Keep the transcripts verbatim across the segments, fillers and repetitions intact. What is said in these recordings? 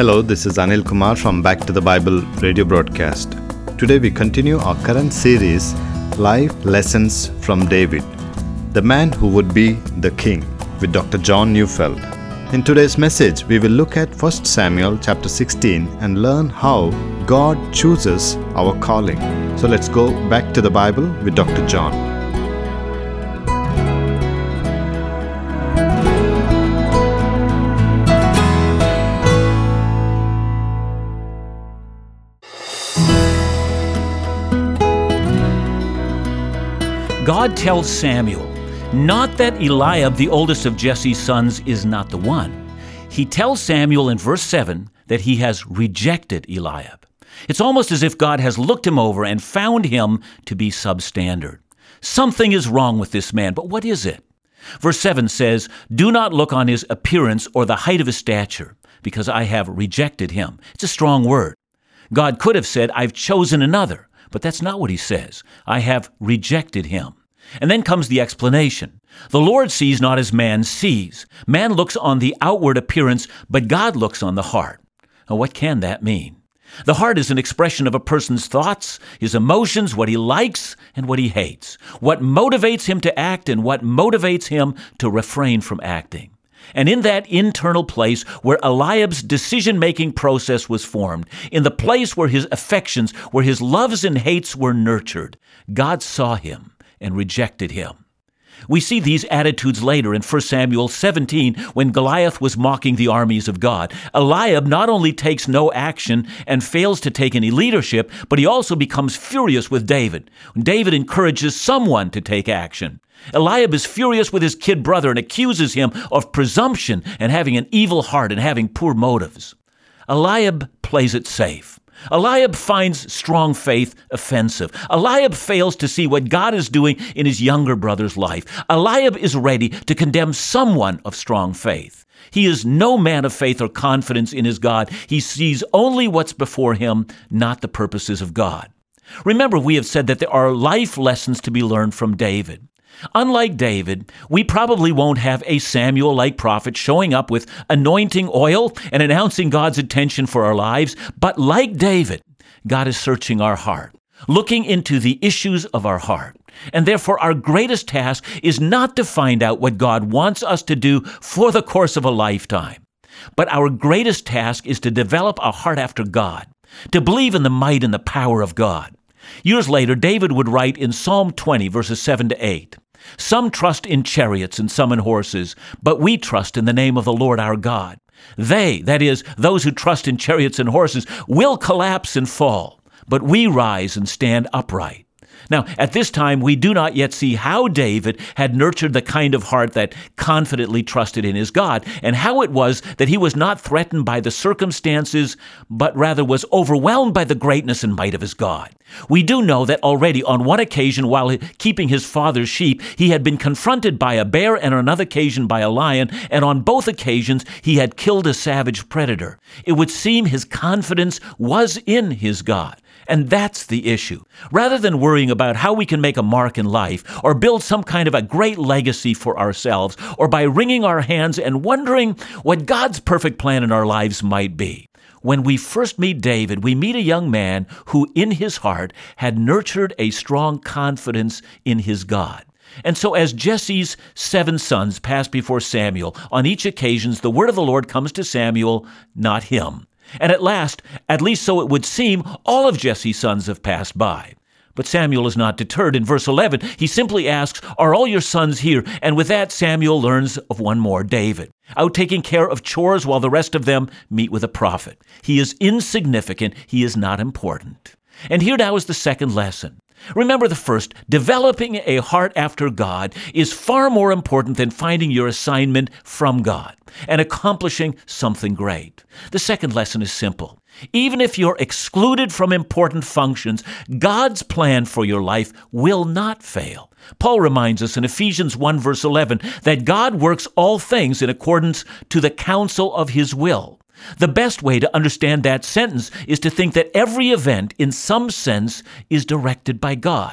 Hello, this is Anil Kumar from Back to the Bible radio broadcast. Today we continue our current series, Life Lessons from David, the man who would be the king, with Doctor John Neufeld. In today's message, we will look at First Samuel chapter sixteen and learn how God chooses our calling. So let's go back to the Bible with Doctor John. God tells Samuel, not that Eliab, the oldest of Jesse's sons, is not the one. He tells Samuel in verse seven that he has rejected Eliab. It's almost as if God has looked him over and found him to be substandard. Something is wrong with this man, but what is it? Verse seven says, do not look on his appearance or the height of his stature, because I have rejected him. It's a strong word. God could have said, I've chosen another. But that's not what he says. I have rejected him. And then comes the explanation. The Lord sees not as man sees. Man looks on the outward appearance, but God looks on the heart. Now, what can that mean? The heart is an expression of a person's thoughts, his emotions, what he likes and what he hates, what motivates him to act and what motivates him to refrain from acting. And in that internal place where Eliab's decision-making process was formed, in the place where his affections, where his loves and hates were nurtured, God saw him and rejected him. We see these attitudes later in First Samuel seventeen when Goliath was mocking the armies of God. Eliab not only takes no action and fails to take any leadership, but he also becomes furious with David. David encourages someone to take action. Eliab is furious with his kid brother and accuses him of presumption and having an evil heart and having poor motives. Eliab plays it safe. Eliab finds strong faith offensive. Eliab fails to see what God is doing in his younger brother's life. Eliab is ready to condemn someone of strong faith. He is no man of faith or confidence in his God. He sees only what's before him, not the purposes of God. Remember, we have said that there are life lessons to be learned from David. Unlike David, we probably won't have a Samuel-like prophet showing up with anointing oil and announcing God's intention for our lives. But like David, God is searching our heart, looking into the issues of our heart. And therefore, our greatest task is not to find out what God wants us to do for the course of a lifetime. But our greatest task is to develop a heart after God, to believe in the might and the power of God. Years later, David would write in Psalm twenty, verses seven to eight, some trust in chariots and some in horses, but we trust in the name of the Lord our God. They, that is, those who trust in chariots and horses, will collapse and fall, but we rise and stand upright. Now, at this time, we do not yet see how David had nurtured the kind of heart that confidently trusted in his God, and how it was that he was not threatened by the circumstances, but rather was overwhelmed by the greatness and might of his God. We do know that already on one occasion, while keeping his father's sheep, he had been confronted by a bear, and on another occasion by a lion, and on both occasions he had killed a savage predator. It would seem his confidence was in his God. And that's the issue. Rather than worrying about how we can make a mark in life or build some kind of a great legacy for ourselves, or by wringing our hands and wondering what God's perfect plan in our lives might be, when we first meet David, we meet a young man who in his heart had nurtured a strong confidence in his God. And so as Jesse's seven sons passed before Samuel, on each occasion the word of the Lord comes to Samuel, not him. And at last, at least so it would seem, all of Jesse's sons have passed by. But Samuel is not deterred. In verse eleven, he simply asks, are all your sons here? And with that, Samuel learns of one more, David, out taking care of chores while the rest of them meet with a prophet. He is insignificant. He is not important. And here now is the second lesson. Remember the first, developing a heart after God is far more important than finding your assignment from God and accomplishing something great. The second lesson is simple. Even if you're excluded from important functions, God's plan for your life will not fail. Paul reminds us in Ephesians one, verse eleven, that God works all things in accordance to the counsel of his will. The best way to understand that sentence is to think that every event, in some sense, is directed by God.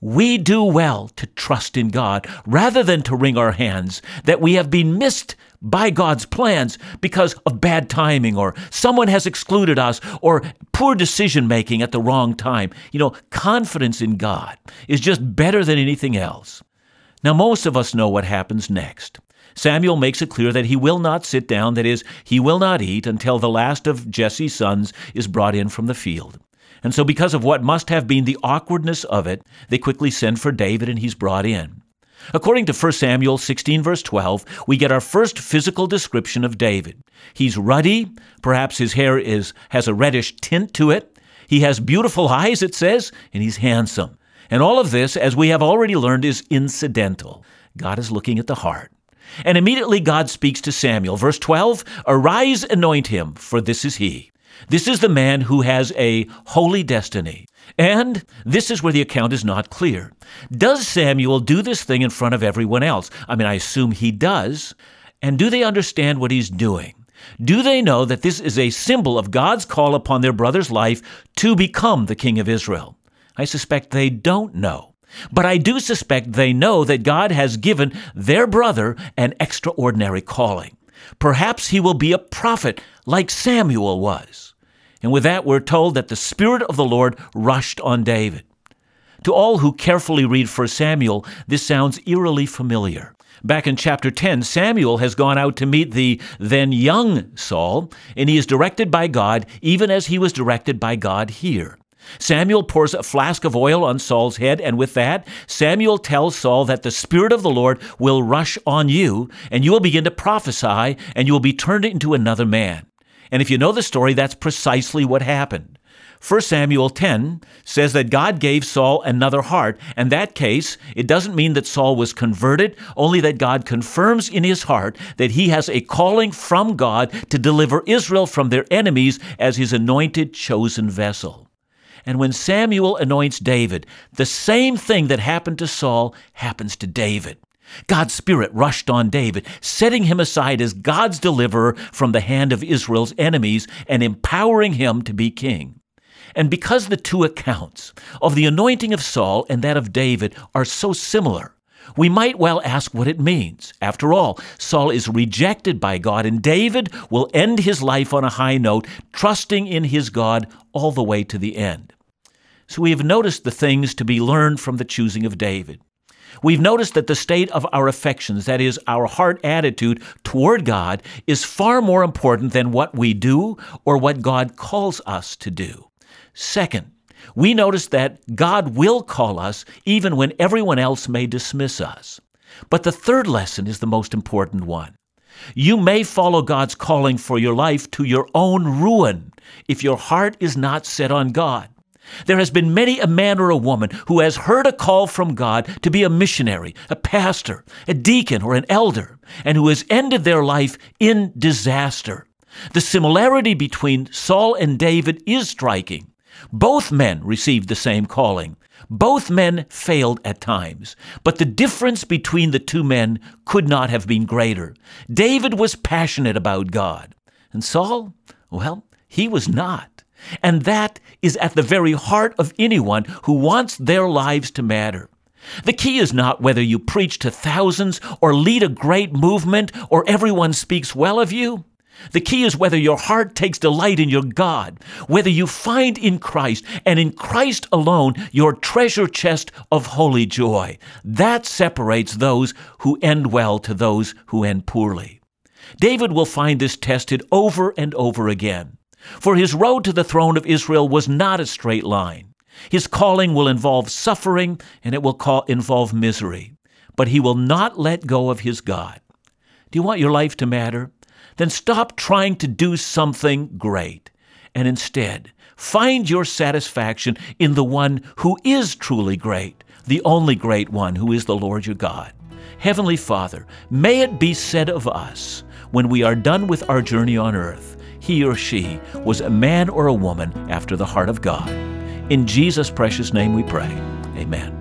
we do well to trust in God rather than to wring our hands that we have been missed by God's plans because of bad timing, or someone has excluded us, or poor decision-making at the wrong time. You know, confidence in God is just better than anything else. Now, most of us know what happens next. Samuel makes it clear that he will not sit down, that is, he will not eat until the last of Jesse's sons is brought in from the field. And so because of what must have been the awkwardness of it, they quickly send for David and he's brought in. According to First Samuel sixteen, verse twelve, we get our first physical description of David. He's ruddy, perhaps his hair is has a reddish tint to it. He has beautiful eyes, it says, and he's handsome. And all of this, as we have already learned, is incidental. God is looking at the heart. And immediately God speaks to Samuel. Verse twelve, "Arise, anoint him, for this is he. This is the man who has a holy destiny." And this is where the account is not clear. Does Samuel do this thing in front of everyone else? I mean, I assume he does. And do they understand what he's doing? Do they know that this is a symbol of God's call upon their brother's life to become the king of Israel? I suspect they don't know. But I do suspect they know that God has given their brother an extraordinary calling. Perhaps he will be a prophet like Samuel was. And with that, we're told that the Spirit of the Lord rushed on David. To all who carefully read First Samuel, this sounds eerily familiar. Back in chapter ten, Samuel has gone out to meet the then young Saul, and he is directed by God, even as he was directed by God here. Samuel pours a flask of oil on Saul's head, and with that, Samuel tells Saul that the Spirit of the Lord will rush on you, and you will begin to prophesy, and you will be turned into another man. And if you know the story, that's precisely what happened. First Samuel ten says that God gave Saul another heart. In that case, it doesn't mean that Saul was converted, only that God confirms in his heart that he has a calling from God to deliver Israel from their enemies as his anointed, chosen vessel. And when Samuel anoints David, the same thing that happened to Saul happens to David. God's Spirit rushed on David, setting him aside as God's deliverer from the hand of Israel's enemies and empowering him to be king. And because the two accounts of the anointing of Saul and that of David are so similar, we might well ask what it means. After all, Saul is rejected by God, and David will end his life on a high note, trusting in his God all the way to the end. So we have noticed the things to be learned from the choosing of David. We've noticed that the state of our affections, that is, our heart attitude toward God, is far more important than what we do or what God calls us to do. Second, we notice that God will call us even when everyone else may dismiss us. But the third lesson is the most important one. You may follow God's calling for your life to your own ruin if your heart is not set on God. There has been many a man or a woman who has heard a call from God to be a missionary, a pastor, a deacon, or an elder, and who has ended their life in disaster. The similarity between Saul and David is striking. Both men received the same calling. Both men failed at times, but the difference between the two men could not have been greater. David was passionate about God, and Saul, well, he was not. And that is at the very heart of anyone who wants their lives to matter. The key is not whether you preach to thousands or lead a great movement or everyone speaks well of you. The key is whether your heart takes delight in your God, whether you find in Christ and in Christ alone your treasure chest of holy joy. That separates those who end well to those who end poorly. David will find this tested over and over again. For his road to the throne of Israel was not a straight line. His calling will involve suffering, and it will call, involve misery. But he will not let go of his God. Do you want your life to matter? Then stop trying to do something great, and instead find your satisfaction in the one who is truly great, the only great one, who is the Lord your God. Heavenly Father, may it be said of us, when we are done with our journey on earth, he or she was a man or a woman after the heart of God. In Jesus' precious name we pray. Amen.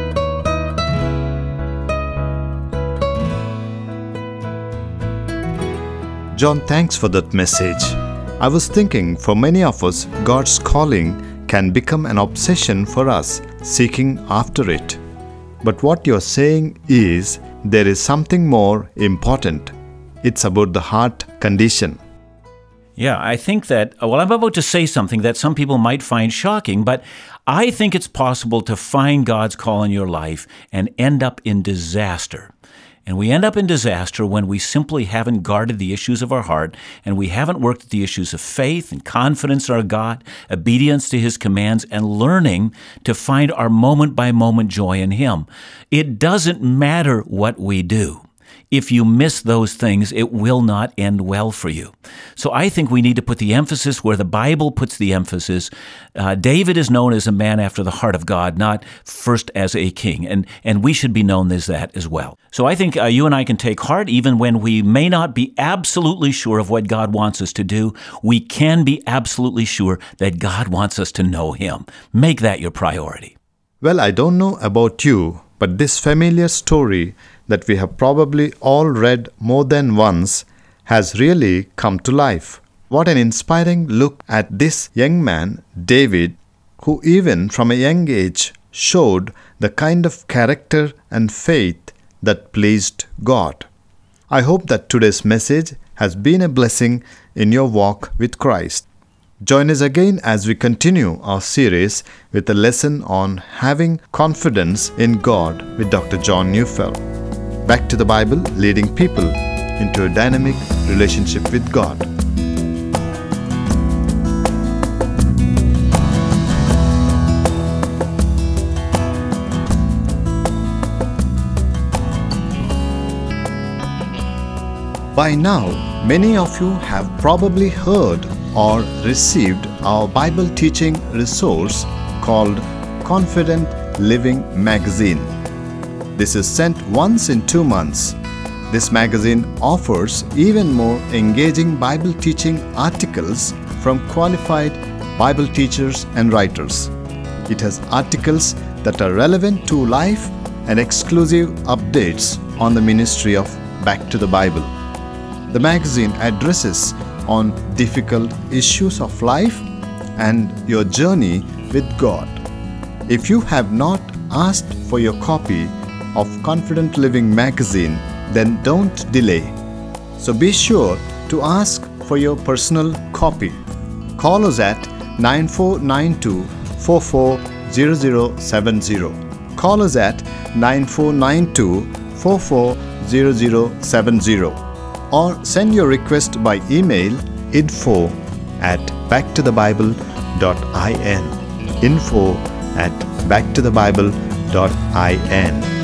John, thanks for that message. I was thinking, for many of us, God's calling can become an obsession for us, seeking after it. But what you're saying is there is something more important. It's about the heart condition. Yeah, I think that, well, I'm about to say something that some people might find shocking, but I think it's possible to find God's call in your life and end up in disaster. And we end up in disaster when we simply haven't guarded the issues of our heart and we haven't worked at the issues of faith and confidence in our God, obedience to His commands, and learning to find our moment-by-moment joy in Him. It doesn't matter what we do. If you miss those things, it will not end well for you. So I think we need to put the emphasis where the Bible puts the emphasis. Uh, David is known as a man after the heart of God, not first as a king, and, and we should be known as that as well. So I think uh, you and I can take heart even when we may not be absolutely sure of what God wants us to do. We can be absolutely sure that God wants us to know Him. Make that your priority. Well, I don't know about you, but this familiar story that we have probably all read more than once has really come to life. What an inspiring look at this young man, David, who even from a young age showed the kind of character and faith that pleased God. I hope that today's message has been a blessing in your walk with Christ. Join us again as we continue our series with a lesson on having confidence in God with Doctor John Neufeld. Back to the Bible, leading people into a dynamic relationship with God. By now, many of you have probably heard or received our Bible teaching resource called Confident Living Magazine. This is sent once in two months. This magazine offers even more engaging Bible teaching articles from qualified Bible teachers and writers. It has articles that are relevant to life and exclusive updates on the ministry of Back to the Bible. The magazine addresses on difficult issues of life and your journey with God. If you have not asked for your copy of Confident Living Magazine, then don't delay. So be sure to ask for your personal copy. Call us at nine four nine two, four four zero zero seven zero. Call us at nine four nine two, four four zero zero seven zero. Or send your request by email info at backtothebible dot in. Info at backtothebible dot in.